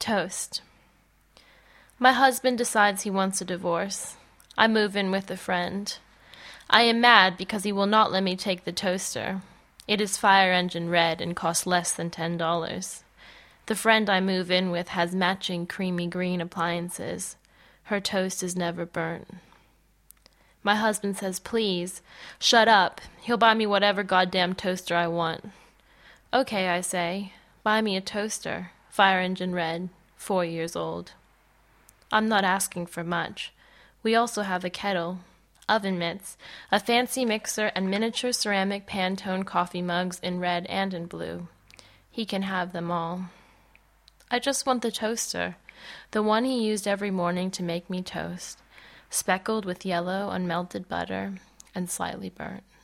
Toast. My husband decides he wants a divorce. I move in with a friend. I am mad because he will not let me take the toaster. It is fire engine red and costs less than $10. The friend I move in with has matching creamy green appliances. Her toast is never burnt. My husband says, please, shut up. He'll buy me whatever goddamn toaster I want. Okay, I say, buy me a toaster, fire engine red, 4 years old. I'm not asking for much. We also have a kettle, oven mitts, a fancy mixer, and miniature ceramic Pantone coffee mugs in red and in blue. He can have them all. I just want the toaster, the one he used every morning to make me toast, speckled with yellow unmelted butter and slightly burnt.